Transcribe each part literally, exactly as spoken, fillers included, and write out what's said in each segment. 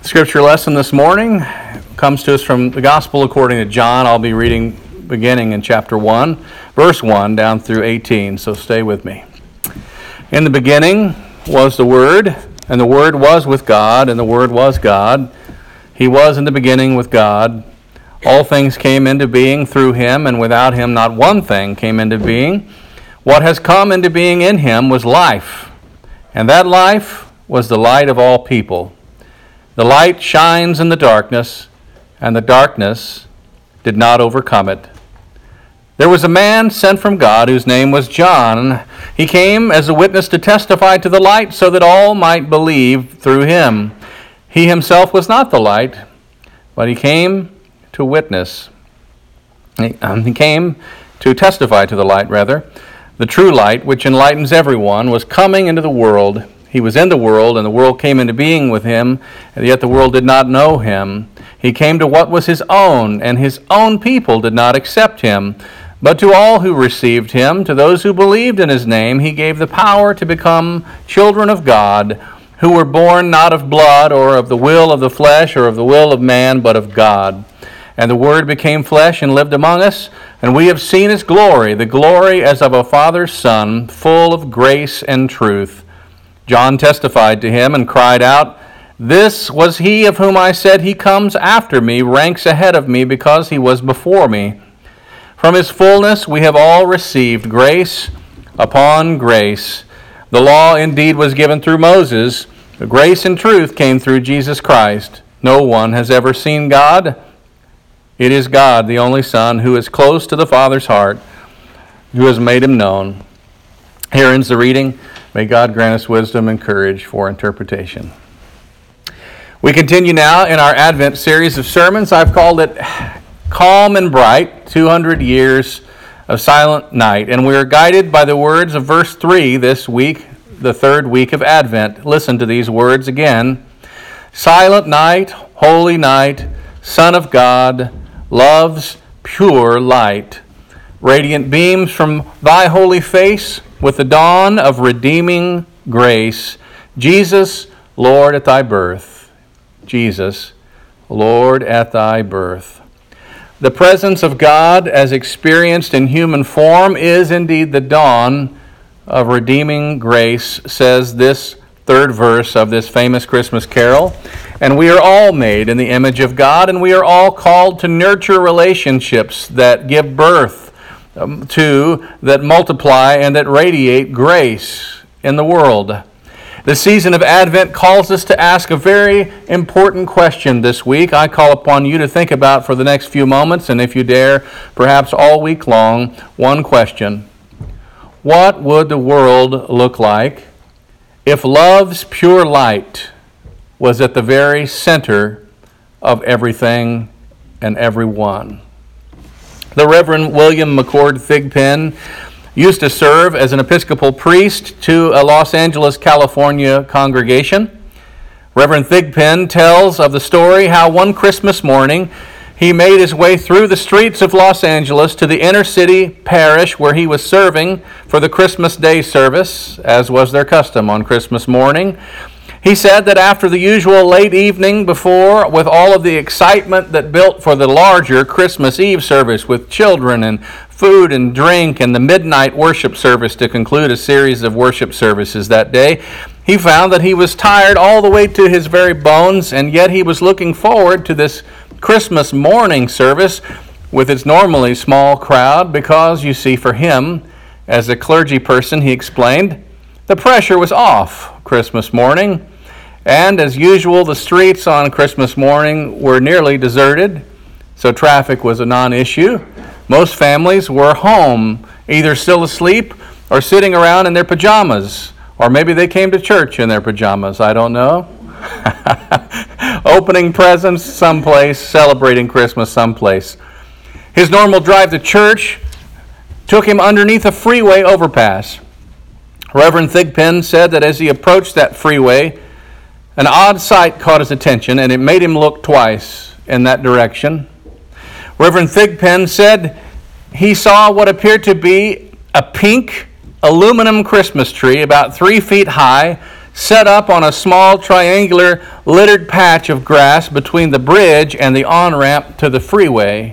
Scripture lesson this morning comes to us from the Gospel according to John. I'll be reading beginning in chapter one, verse one down through eighteen, so stay with me. In the beginning was the Word, and the Word was with God, and the Word was God. He was in the beginning with God. All things came into being through him, and without him not one thing came into being. What has come into being in him was life, and that life was the light of all people. The light shines in the darkness, and the darkness did not overcome it. There was a man sent from God whose name was John. He came as a witness to testify to the light so that all might believe through him. He himself was not the light, but he came to witness. He, um, he came to testify to the light, rather. The true light, which enlightens everyone, was coming into the world. He was in the world, and the world came into being with him, and yet the world did not know him. He came to what was his own, and his own people did not accept him. But to all who received him, to those who believed in his name, he gave the power to become children of God, who were born not of blood, or of the will of the flesh, or of the will of man, but of God. And the Word became flesh and lived among us, and we have seen his glory, the glory as of a Father's Son, full of grace and truth. John testified to him and cried out, "This was he of whom I said, he comes after me, ranks ahead of me, because he was before me." From his fullness we have all received grace upon grace. The law indeed was given through Moses, but grace and truth came through Jesus Christ. No one has ever seen God. It is God, the only Son, who is close to the Father's heart, who has made him known. Here ends the reading. May God grant us wisdom and courage for interpretation. We continue now in our Advent series of sermons. I've called it Calm and Bright, two hundred years of Silent Night. And we are guided by the words of verse three this week, the third week of Advent. Listen to these words again. Silent night, holy night, Son of God, love's pure light. Radiant beams from thy holy face, with the dawn of redeeming grace. Jesus, Lord, at thy birth. Jesus, Lord, at thy birth. The presence of God, as experienced in human form, is indeed the dawn of redeeming grace, says this third verse of this famous Christmas carol. And we are all made in the image of God, and we are all called to nurture relationships that give birth to, that multiply, and that radiate grace in the world. The season of Advent calls us to ask a very important question this week. I call upon you to think about for the next few moments, and if you dare, perhaps all week long, one question. What would the world look like if love's pure light was at the very center of everything and everyone? The Reverend William McCord Thigpen used to serve as an Episcopal priest to a Los Angeles, California congregation. Reverend Thigpen tells of the story how one Christmas morning he made his way through the streets of Los Angeles to the inner city parish where he was serving for the Christmas Day service, as was their custom on Christmas morning. He said that after the usual late evening before, with all of the excitement that built for the larger Christmas Eve service with children and food and drink and the midnight worship service to conclude a series of worship services that day, he found that he was tired all the way to his very bones, and yet he was looking forward to this Christmas morning service with its normally small crowd because, you see, for him, as a clergy person, he explained, the pressure was off Christmas morning. And as usual, the streets on Christmas morning were nearly deserted, so traffic was a non-issue. Most families were home, either still asleep or sitting around in their pajamas, or maybe they came to church in their pajamas, I don't know. Opening presents someplace, celebrating Christmas someplace. His normal drive to church took him underneath a freeway overpass. Reverend Thigpen said that as he approached that freeway, an odd sight caught his attention, and it made him look twice in that direction. Reverend Thigpen said he saw what appeared to be a pink aluminum Christmas tree about three feet high set up on a small triangular littered patch of grass between the bridge and the on-ramp to the freeway.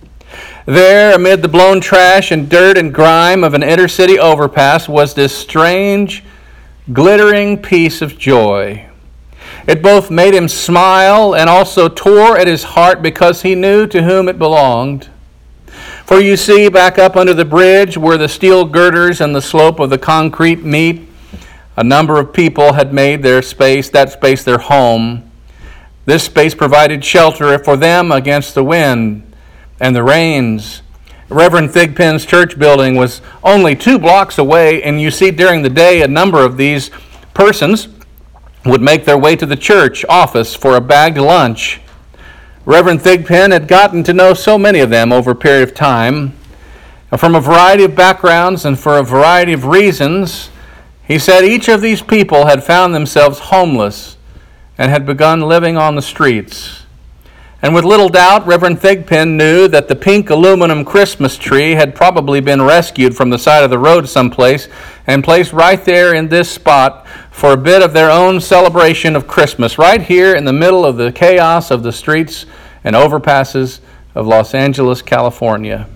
There, amid the blown trash and dirt and grime of an intercity overpass, was this strange, glittering piece of joy. It both made him smile and also tore at his heart because he knew to whom it belonged. For you see, back up under the bridge where the steel girders and the slope of the concrete meet, a number of people had made their space, that space their home. This space provided shelter for them against the wind and the rains. Reverend Thigpen's church building was only two blocks away, and you see during the day a number of these persons would make their way to the church office for a bagged lunch. Reverend Thigpen had gotten to know so many of them over a period of time. From a variety of backgrounds and for a variety of reasons, he said each of these people had found themselves homeless and had begun living on the streets. And with little doubt, Reverend Thigpen knew that the pink aluminum Christmas tree had probably been rescued from the side of the road someplace and placed right there in this spot for a bit of their own celebration of Christmas, right here in the middle of the chaos of the streets and overpasses of Los Angeles, California.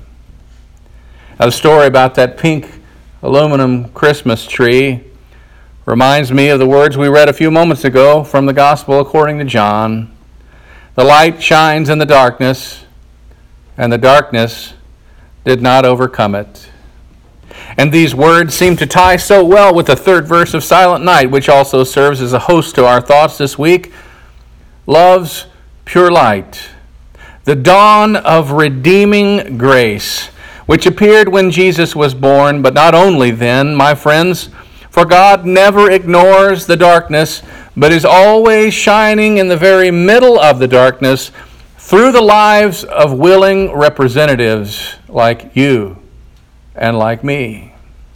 Now, the story about that pink aluminum Christmas tree reminds me of the words we read a few moments ago from the Gospel according to John. The light shines in the darkness, and the darkness did not overcome it. And these words seem to tie so well with the third verse of Silent Night, which also serves as a host to our thoughts this week. Love's pure light, the dawn of redeeming grace, which appeared when Jesus was born, but not only then, my friends, for God never ignores the darkness, but is always shining in the very middle of the darkness through the lives of willing representatives like you and like me.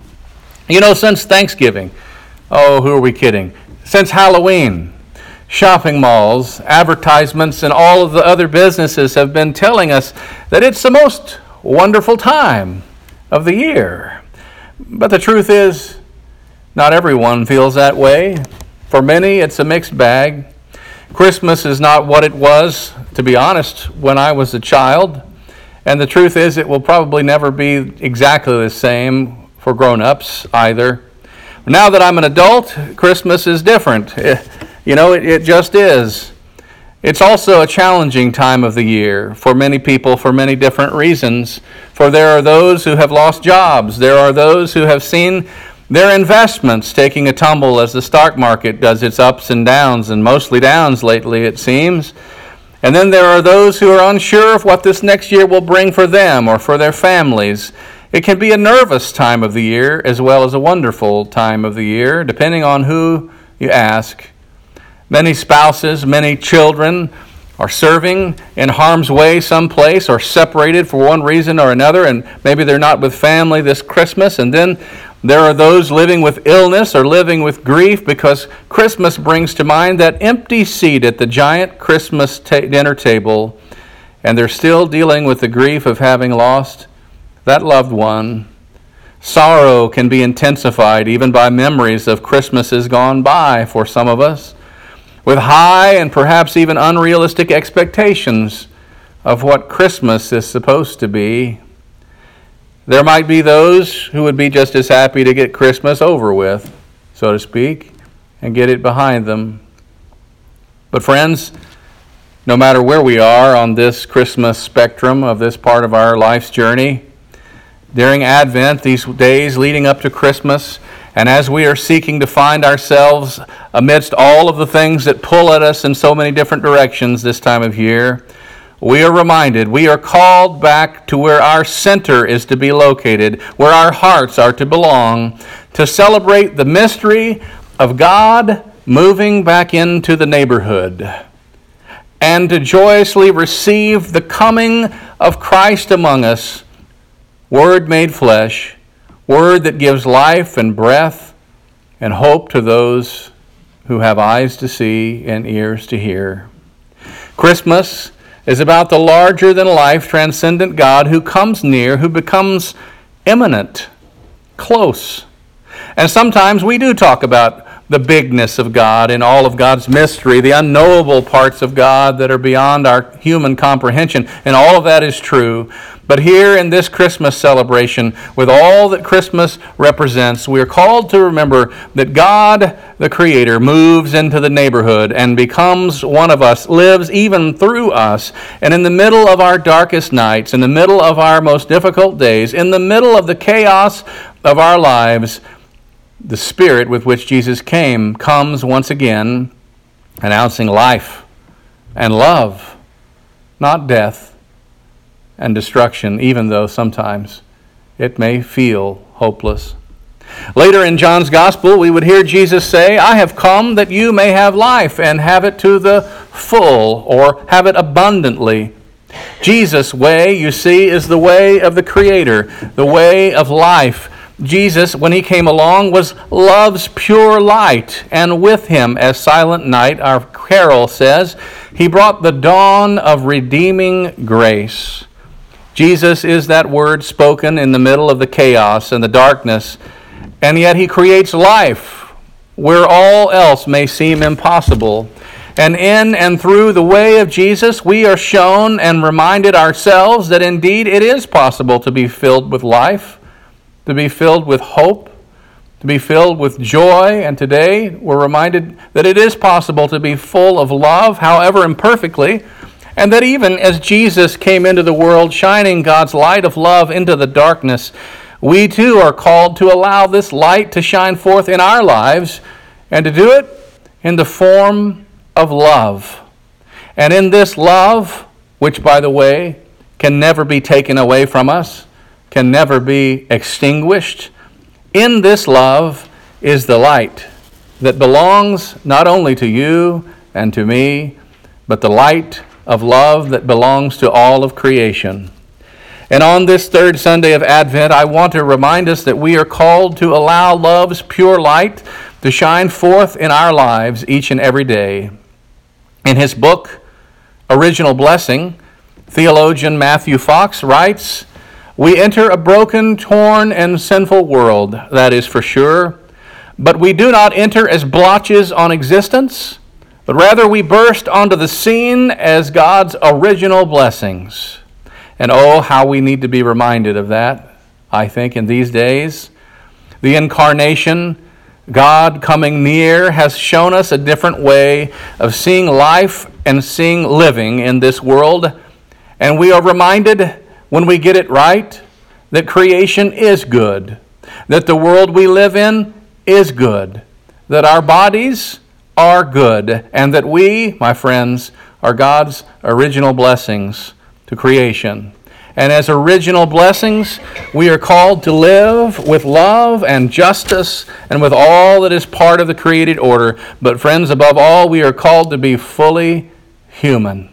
You know, since Thanksgiving, oh, who are we kidding? Since Halloween, shopping malls, advertisements, and all of the other businesses have been telling us that it's the most wonderful time of the year. But the truth is, not everyone feels that way. For many, it's a mixed bag. Christmas is not what it was, to be honest, when I was a child. And the truth is, it will probably never be exactly the same for grown-ups either. Now that I'm an adult, Christmas is different. You know, it, it just is. It's also a challenging time of the year for many people for many different reasons. For there are those who have lost jobs. There are those who have seen their investments taking a tumble as the stock market does its ups and downs, and mostly downs lately, it seems. And then there are those who are unsure of what this next year will bring for them or for their families. It can be a nervous time of the year as well as a wonderful time of the year, depending on who you ask. Many spouses, many children are serving in harm's way someplace or separated for one reason or another, and maybe they're not with family this Christmas. And then there are those living with illness or living with grief because Christmas brings to mind that empty seat at the giant Christmas ta- dinner table, and they're still dealing with the grief of having lost that loved one. Sorrow can be intensified even by memories of Christmases gone by for some of us, with high and perhaps even unrealistic expectations of what Christmas is supposed to be. There might be those who would be just as happy to get Christmas over with, so to speak, and get it behind them. But friends, no matter where we are on this Christmas spectrum of this part of our life's journey, during Advent, these days leading up to Christmas, and as we are seeking to find ourselves amidst all of the things that pull at us in so many different directions this time of year, we are reminded, we are called back to where our center is to be located, where our hearts are to belong, to celebrate the mystery of God moving back into the neighborhood, and to joyously receive the coming of Christ among us, Word made flesh, Word that gives life and breath and hope to those who have eyes to see and ears to hear. Christmas is about the larger-than-life, transcendent God who comes near, who becomes immanent, close. And sometimes we do talk about the bigness of God and all of God's mystery, the unknowable parts of God that are beyond our human comprehension, and all of that is true. But here in this Christmas celebration, with all that Christmas represents, we are called to remember that God, the Creator, moves into the neighborhood and becomes one of us, lives even through us. And in the middle of our darkest nights, in the middle of our most difficult days, in the middle of the chaos of our lives, the Spirit with which Jesus came comes once again, announcing life and love, not death and destruction, even though sometimes it may feel hopeless. Later in John's Gospel, we would hear Jesus say, "I have come that you may have life and have it to the full," or have it abundantly. Jesus' way, you see, is the way of the Creator, the way of life. Jesus, when he came along, was love's pure light, and with him, as Silent Night, our carol says, he brought the dawn of redeeming grace. Jesus is that word spoken in the middle of the chaos and the darkness, and yet he creates life where all else may seem impossible. And in and through the way of Jesus, we are shown and reminded ourselves that indeed it is possible to be filled with life, to be filled with hope, to be filled with joy. And today we're reminded that it is possible to be full of love, however imperfectly, and that even as Jesus came into the world, shining God's light of love into the darkness, we too are called to allow this light to shine forth in our lives, and to do it in the form of love. And in this love, which, by the way, can never be taken away from us, can never be extinguished, in this love is the light that belongs not only to you and to me, but the light of love that belongs to all of creation. And on this third Sunday of Advent, I want to remind us that we are called to allow love's pure light to shine forth in our lives each and every day. In his book, Original Blessing, theologian Matthew Fox writes, "We enter a broken, torn, and sinful world, that is for sure, but we do not enter as blotches on existence, but rather we burst onto the scene as God's original blessings." And oh, how we need to be reminded of that, I think, in these days. The incarnation, God coming near, has shown us a different way of seeing life and seeing living in this world. And we are reminded, when we get it right, that creation is good, that the world we live in is good, that our bodies are good, and that we, my friends, are God's original blessings to creation. And as original blessings, we are called to live with love and justice and with all that is part of the created order. But friends, above all, we are called to be fully human,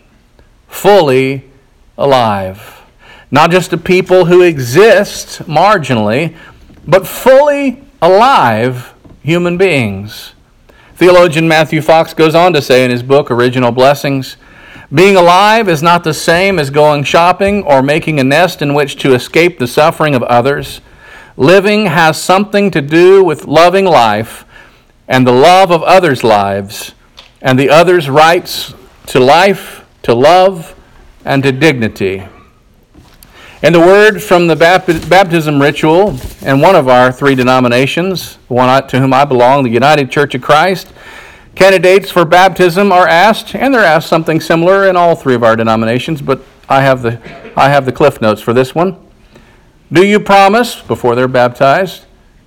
fully alive. Not just a people who exist marginally, but fully alive human beings. Theologian Matthew Fox goes on to say in his book, Original Blessings, "Being alive is not the same as going shopping or making a nest in which to escape the suffering of others. Living has something to do with loving life and the love of others' lives and the others' rights to life, to love, and to dignity." And the word from the baptism ritual in one of our three denominations, the one to whom I belong, the United Church of Christ, candidates for baptism are asked, and they're asked something similar in all three of our denominations, but I have the I have the cliff notes for this one. Do you promise, before they're baptized,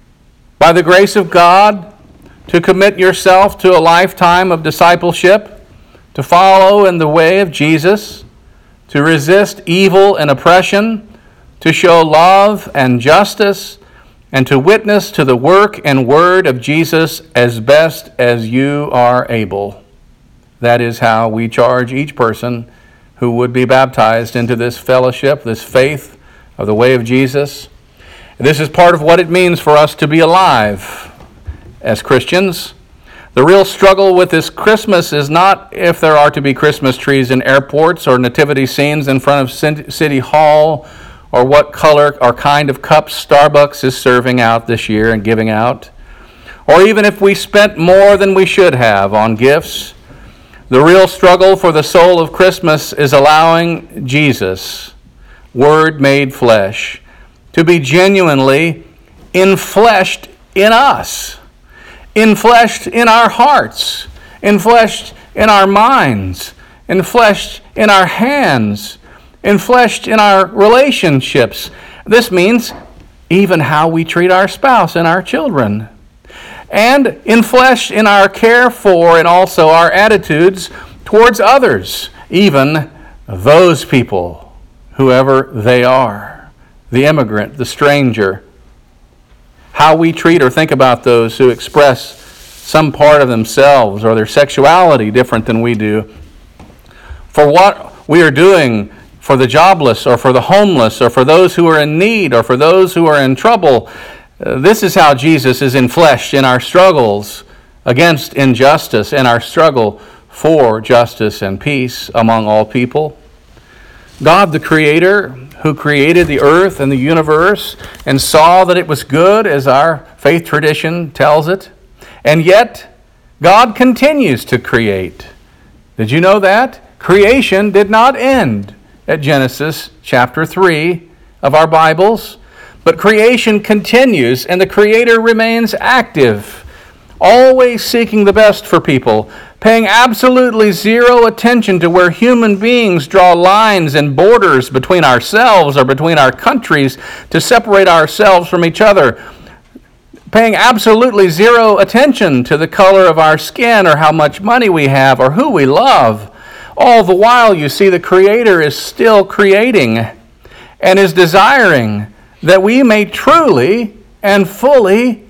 by the grace of God, to commit yourself to a lifetime of discipleship, to follow in the way of Jesus, to resist evil and oppression, to show love and justice, and to witness to the work and word of Jesus as best as you are able? That is how we charge each person who would be baptized into this fellowship, this faith of the way of Jesus. This is part of what it means for us to be alive as Christians. The real struggle with this Christmas is not if there are to be Christmas trees in airports or nativity scenes in front of City Hall, or what color or kind of cups Starbucks is serving out this year and giving out, or even if we spent more than we should have on gifts. The real struggle for the soul of Christmas is allowing Jesus, Word made flesh, to be genuinely infleshed in us, infleshed in our hearts, infleshed in our minds, infleshed in our hands, infleshed in our relationships. This means even how we treat our spouse and our children. And infleshed in our care for and also our attitudes towards others, even those people, whoever they are, the immigrant, the stranger. How we treat or think about those who express some part of themselves or their sexuality different than we do. For what we are doing for the jobless or for the homeless or for those who are in need or for those who are in trouble. Uh, this is how Jesus is infleshed in our struggles against injustice and our struggle for justice and peace among all people. God the Creator, who created the earth and the universe and saw that it was good, as our faith tradition tells it, and yet God continues to create. Did you know that? Creation did not end at Genesis chapter three of our Bibles, but creation continues and the Creator remains active, always seeking the best for people, paying absolutely zero attention to where human beings draw lines and borders between ourselves or between our countries to separate ourselves from each other, paying absolutely zero attention to the color of our skin or how much money we have or who we love. All the while, you see, the Creator is still creating and is desiring that we may truly and fully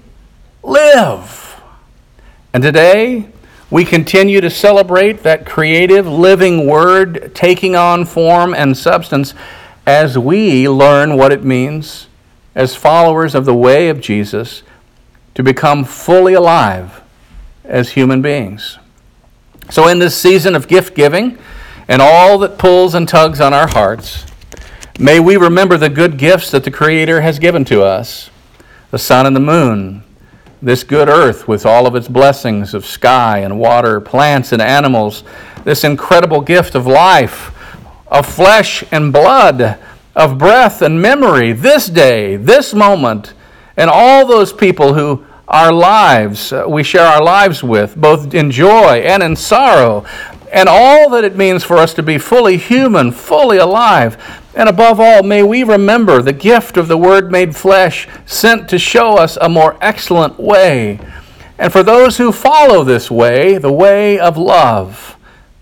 live. And today, we continue to celebrate that creative, living Word taking on form and substance as we learn what it means as followers of the way of Jesus to become fully alive as human beings. So in this season of gift giving and all that pulls and tugs on our hearts, may we remember the good gifts that the Creator has given to us, the sun and the moon, this good earth with all of its blessings of sky and water, plants and animals, this incredible gift of life, of flesh and blood, of breath and memory, this day, this moment, and all those people who our lives, uh, we share our lives with, both in joy and in sorrow, and all that it means for us to be fully human, fully alive. And above all, may we remember the gift of the Word made flesh, sent to show us a more excellent way. And for those who follow this way, the way of love,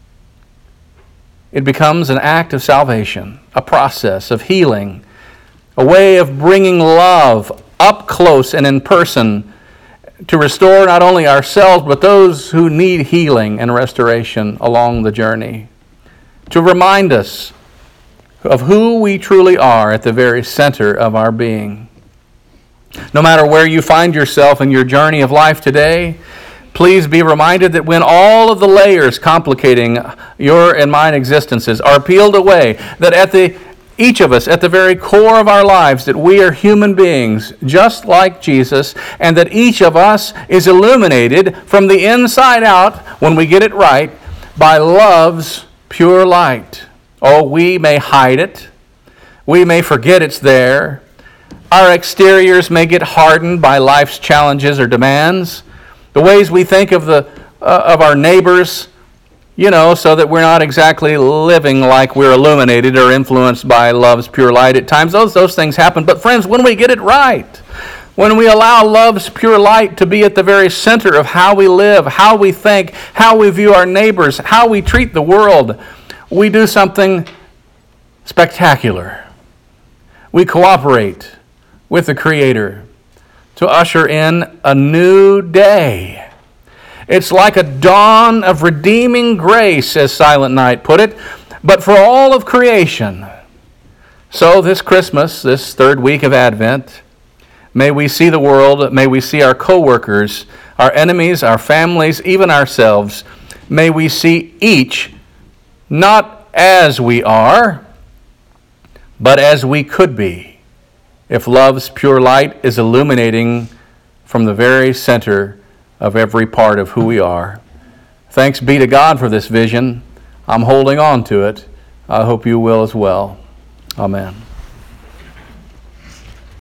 it becomes an act of salvation, a process of healing, a way of bringing love up close and in person to restore not only ourselves, but those who need healing and restoration along the journey. To remind us of who we truly are at the very center of our being. No matter where you find yourself in your journey of life today, please be reminded that when all of the layers complicating your and mine existences are peeled away, that at the each of us, at the very core of our lives, that we are human beings just like Jesus, and that each of us is illuminated from the inside out, when we get it right, by love's pure light. Oh, we may hide it. We may forget it's there. Our exteriors may get hardened by life's challenges or demands. The ways we think of the uh, of our neighbors, you know, so that we're not exactly living like we're illuminated or influenced by love's pure light at times. Those, those things happen. But friends, when we get it right, when we allow love's pure light to be at the very center of how we live, how we think, how we view our neighbors, how we treat the world, we do something spectacular. We cooperate with the Creator to usher in a new day. It's like a dawn of redeeming grace, as Silent Night put it, but for all of creation. So this Christmas, this third week of Advent, may we see the world, may we see our co-workers, our enemies, our families, even ourselves. May we see each not as we are, but as we could be, if love's pure light is illuminating from the very center of every part of who we are. Thanks be to God for this vision. I'm holding on to it. I hope you will as well. Amen.